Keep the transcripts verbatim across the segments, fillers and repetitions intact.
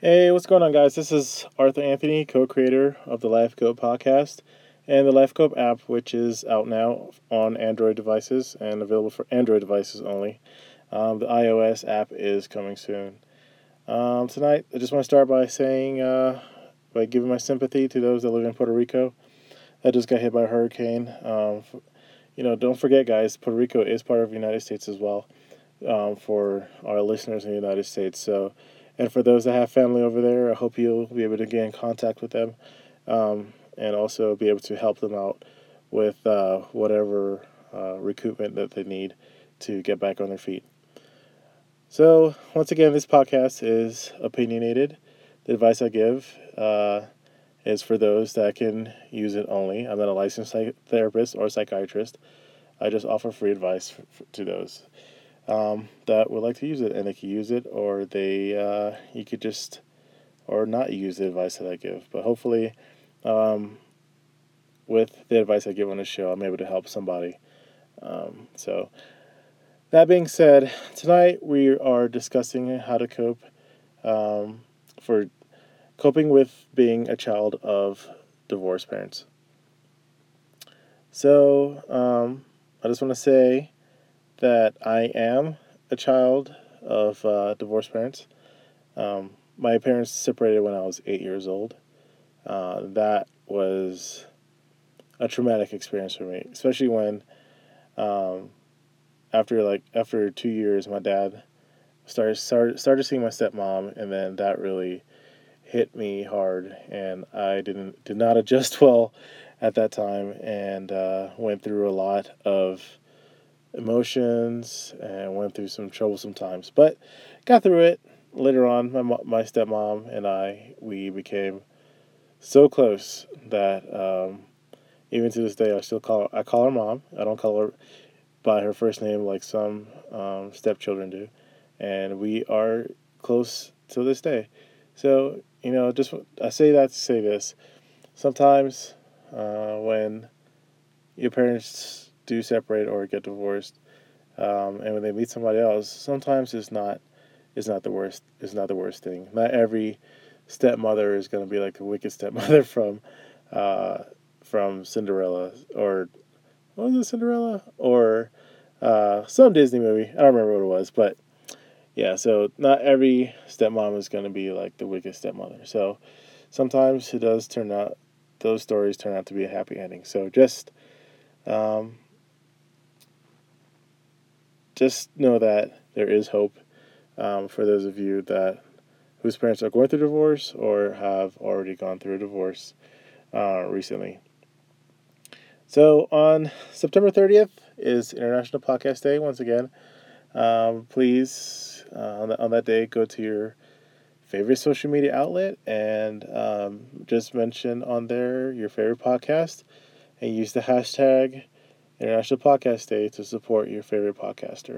Hey, what's going on, guys? This is Arthur Anthony, co creator of the Life Cope podcast and the Life Cope app, which is out now on Android devices and available for Android devices only. Um, the iOS app is coming soon. Um, tonight, I just want to start by saying, uh, by giving my sympathy to those that live in Puerto Rico that just got hit by a hurricane. Um, you know, don't forget, guys, Puerto Rico is part of the United States as well, um, for our listeners in the United States. So, and for those that have family over there, I hope you'll be able to get in contact with them, um, and also be able to help them out with uh, whatever uh, recoupment that they need to get back on their feet. So, once again, this podcast is opinionated. The advice I give uh, is for those that can use it only. I'm not a licensed psych- therapist or psychiatrist. I just offer free advice f- f- to those um, that would like to use it, and they can use it, or they uh, you could just or not use the advice that I give. But hopefully, um, with the advice I give on the show, I'm able to help somebody. Um, so that being said, tonight we are discussing how to cope um, for coping with being a child of divorced parents. So um, I just want to say that I am a child of uh, divorced parents. Um, my parents separated when I was eight years old. Uh, that was a traumatic experience for me, especially when um, after like after two years, my dad started started started seeing my stepmom, and then that really hit me hard, and I didn't did not adjust well at that time, and uh, went through a lot of emotions and went through some troublesome times, but got through it. Later on, my my stepmom and I, we became so close that um, even to this day, I still call her, I call her mom. I don't call her by her first name like some um, stepchildren do, and we are close to this day. So you know, just I say that to say this. Sometimes uh, when your parents do separate or get divorced, um, and when they meet somebody else, sometimes it's not it's not the worst. It's not the worst thing. Not every stepmother is going to be like the wicked stepmother from uh, from Cinderella, or what was it, Cinderella, or uh, some Disney movie. I don't remember what it was, but yeah. So not every stepmom is going to be like the wicked stepmother. So sometimes it does turn out those stories turn out to be a happy ending. So just um, just know that there is hope, um, for those of you that whose parents are going through divorce or have already gone through a divorce uh, recently. So on September thirtieth is International Podcast Day once again. Um, please, uh, on, the, on that day, go to your favorite social media outlet and um, just mention on there your favorite podcast and use the hashtag International Podcast Day to support your favorite podcaster.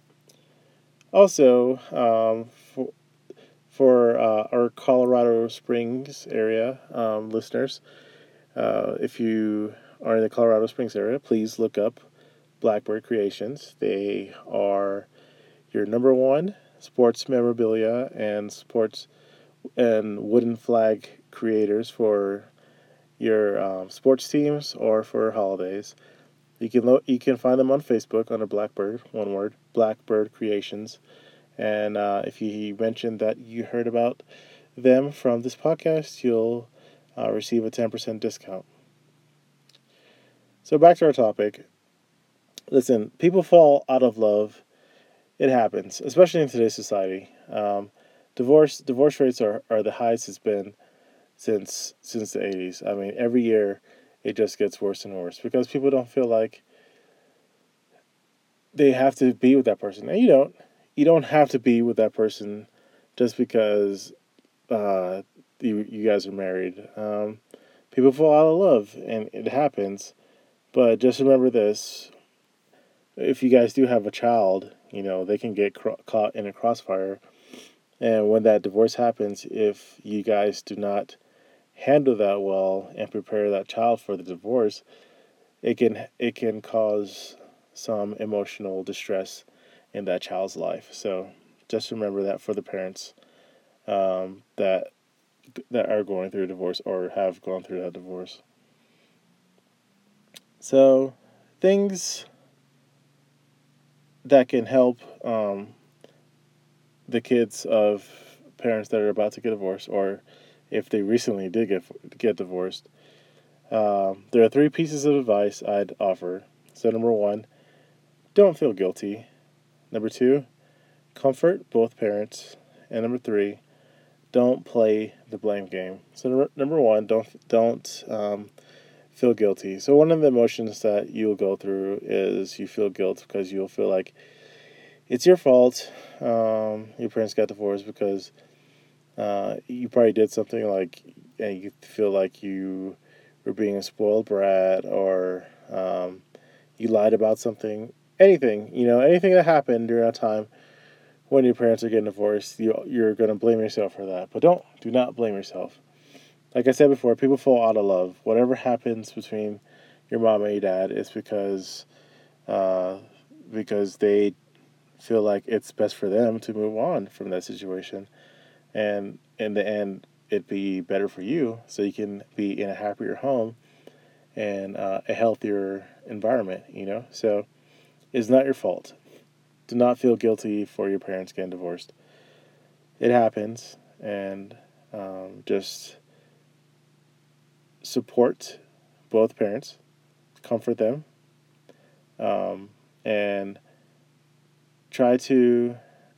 Also, um, for, for uh, our Colorado Springs area um, listeners, uh, if you are in the Colorado Springs area, please look up Blackbird Creations. They are your number one sports memorabilia and sports and wooden flag creators for your um, sports teams or for holidays. You can lo- you can find them on Facebook under Blackbird, one word, Blackbird Creations. And uh, if you mention that you heard about them from this podcast, you'll uh, receive a ten percent discount. So back to our topic. Listen, people fall out of love. It happens, especially in today's society. Um, divorce divorce rates are, are the highest it's been since since the eighties. I mean, every year it just gets worse and worse because people don't feel like they have to be with that person, and you don't. You don't have to be with that person just because uh, you you guys are married. Um, people fall out of love, and it happens. But just remember this: if you guys do have a child, you know they can get cro- caught in a crossfire, and when that divorce happens, if you guys do not handle that well and prepare that child for the divorce, it can it can cause some emotional distress in that child's life. So just remember that for the parents. um, that that are going through a divorce or have gone through that divorce. So, things that can help um, the kids of parents that are about to get divorced, or if they recently did get get divorced. Um, there are three pieces of advice I'd offer. So, number one, don't feel guilty. Number two, comfort both parents. And number three, don't play the blame game. So, number, number one, don't don't um, feel guilty. So, one of the emotions that you'll go through is you feel guilt because you'll feel like it's your fault. Um, your parents got divorced because uh, you probably did something like, and you feel like you were being a spoiled brat, or um, you lied about something. Anything, you know, anything that happened during that time when your parents are getting divorced, you, you're going to blame yourself for that. But don't, do not blame yourself. Like I said before, people fall out of love. Whatever happens between your mom and your dad is because uh, because they feel like it's best for them to move on from that situation, and in the end, it'd be better for you, so you can be in a happier home and uh, a healthier environment. You know, so it's not your fault. Do not feel guilty for your parents getting divorced. It happens, and um, just support both parents, comfort them, um, and try to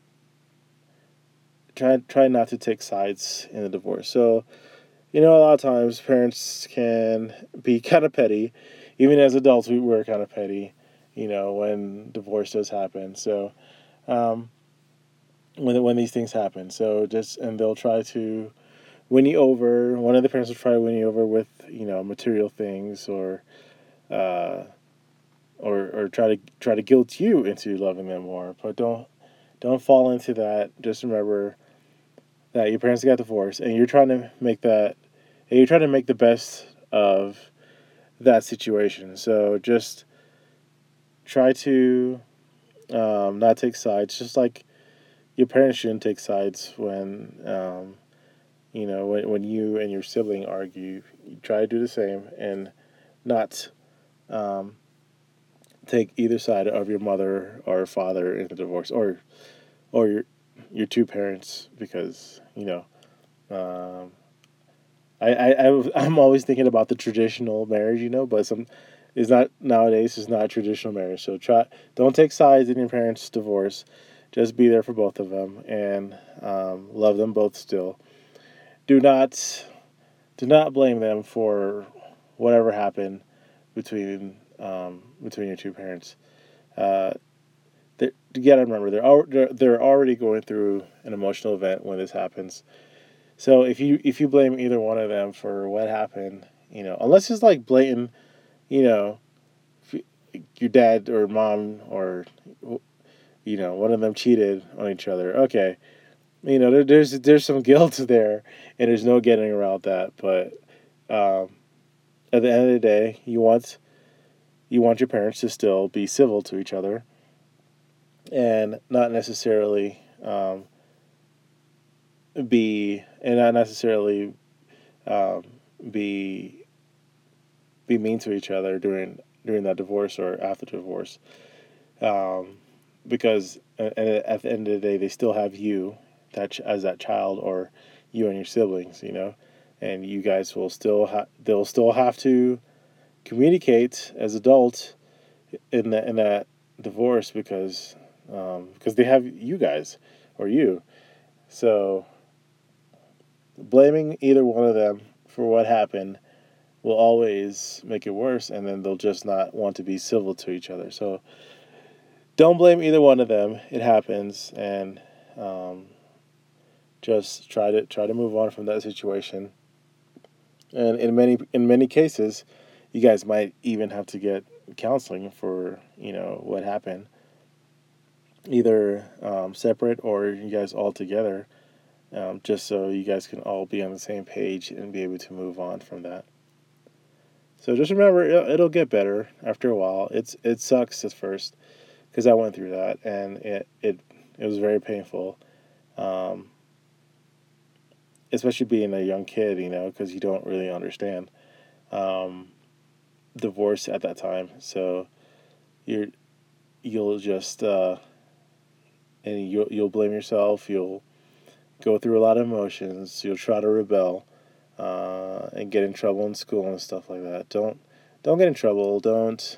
try try not to take sides in the divorce. So, you know, a lot of times parents can be kind of petty. Even as adults, we were kind of petty, you know, when divorce does happen. So, um, when when these things happen, so just and they'll try to win you over. One of the parents will try to win you over with, you know, material things, or uh, or or try to try to guilt you into loving them more. But don't don't fall into that. Just remember that your parents got divorced, and you're trying to make that, and you're trying to make the best of that situation. So just try to um, not take sides. Just like your parents shouldn't take sides when um, you know when when you and your sibling argue. You try to do the same and not um, take either side of your mother or father in the divorce, or or your your two parents, because you know. Um, I, I, I, I'm always thinking about the traditional marriage, you know, but some is not nowadays is not traditional marriage. So try don't take sides in your parents' divorce. Just be there for both of them and um, love them both still. Do not do not blame them for whatever happened between um, between your two parents. Uh, you gotta remember they're, al- they're they're already going through an emotional event when this happens. So if you if you blame either one of them for what happened, you know, unless it's like blatant, you know, if you, your dad or mom or you know one of them cheated on each other. Okay, you know there, there's there's some guilt there, and there's no getting around that. But um, at the end of the day, you want you want your parents to still be civil to each other, and not necessarily um, be and not necessarily um, be be mean to each other during during that divorce or after divorce, um, because and at the end of the day they still have you that ch- as that child, or you and your siblings, you know, and you guys will still ha- they'll still have to communicate as adults in that in that divorce, because um, because they have you guys or you. So blaming either one of them for what happened will always make it worse, and then they'll just not want to be civil to each other. So don't blame either one of them. It happens, and um, just try to try to move on from that situation. And in many in many cases, you guys might even have to get counseling for you know what happened, either um, separate or you guys all together, um, just so you guys can all be on the same page and be able to move on from that. So just remember, it'll, it'll get better after a while. It's it sucks at first because I went through that, and it it it was very painful. Um, especially being a young kid, you know, because you don't really understand um, divorce at that time. So you're you'll just uh, and you'll you'll blame yourself. You'll go through a lot of emotions. You'll try to rebel uh, and get in trouble in school and stuff like that. Don't don't get in trouble. Don't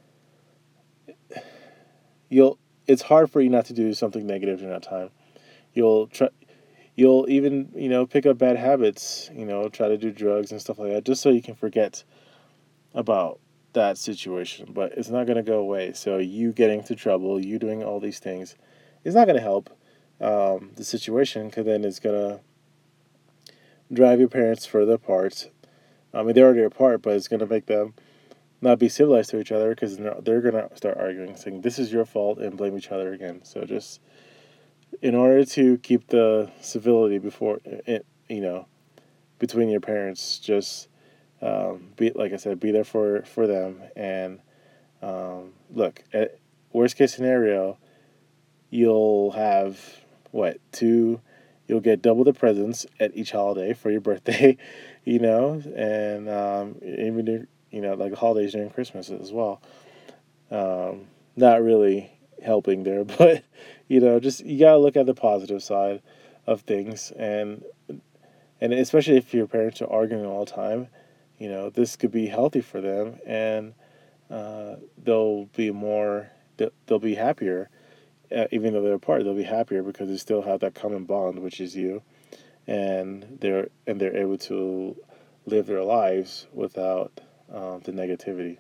you'll. It's hard for you not to do something negative during that time. You'll try. You'll even you know pick up bad habits. You know, try to do drugs and stuff like that, just so you can forget about that situation. But it's not gonna go away. So you getting into trouble, you doing all these things, is not gonna help um, the situation. Because then it's gonna drive your parents further apart. I mean, they're already apart, but it's gonna make them not be civilized to each other because they're gonna start arguing, saying this is your fault, and blame each other again. So just in order to keep the civility before it, you know, between your parents, just um, be like I said, be there for for them. And um, look, at worst case scenario, you'll have what two. You'll get double the presents at each holiday for your birthday, you know, and um, even you know like the holidays during Christmas as well. Um, Not really helping there, but you know, just you gotta look at the positive side of things, and and especially if your parents are arguing all the time, you know, this could be healthy for them, and uh, they'll be more, they'll, they'll be happier, uh, even though they're apart. They'll be happier because they still have that common bond, which is you, and they're and they're able to live their lives without um, the negativity.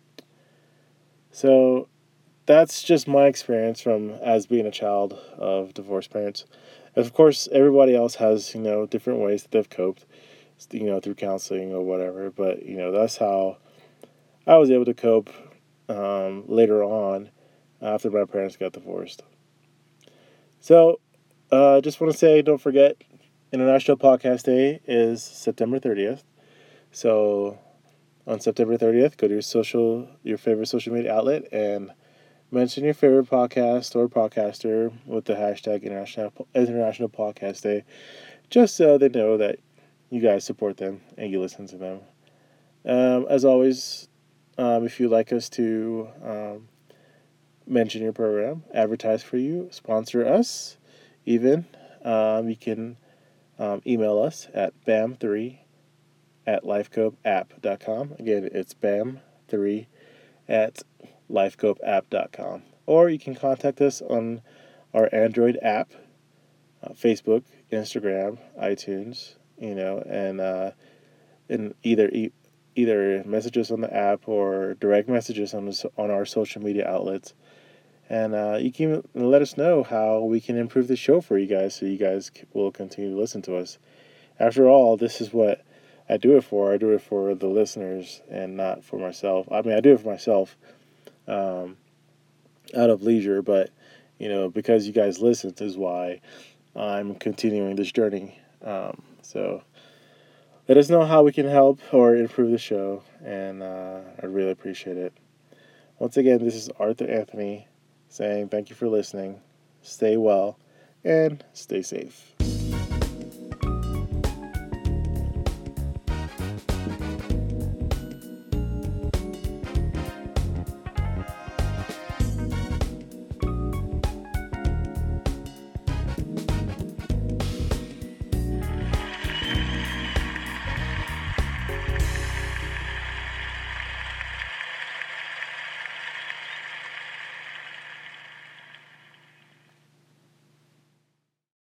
So that's just my experience from as being a child of divorced parents. Of course, everybody else has you know different ways that they've coped, you know, through counseling or whatever. But you know, that's how I was able to cope um, later on after my parents got divorced. So, uh, just want to say, don't forget, International Podcast Day is September thirtieth. So on September thirtieth, go to your social, your favorite social media outlet and mention your favorite podcast or podcaster with the hashtag International International Podcast Day, just so they know that you guys support them and you listen to them. Um, as always, um, if you'd like us to um, mention your program, advertise for you, sponsor us, even, um, you can um, email us at bam three at lifecope app dot com. Again, it's bam three at lifecope app dot com. Or you can contact us on our Android app, uh, Facebook, Instagram, iTunes, you know, and uh, and either e- either messages on the app or direct messages on the, on our social media outlets. And uh, you can let us know how we can improve the show for you guys, so you guys will continue to listen to us. After all, this is what I do it for. I do it for the listeners and not for myself. I mean, I do it for myself um, out of leisure, but you know, because you guys listen is why I'm continuing this journey. Um, so let us know how we can help or improve the show, and uh, I really appreciate it. Once again, this is Arthur Anthony saying thank you for listening. Stay well and stay safe.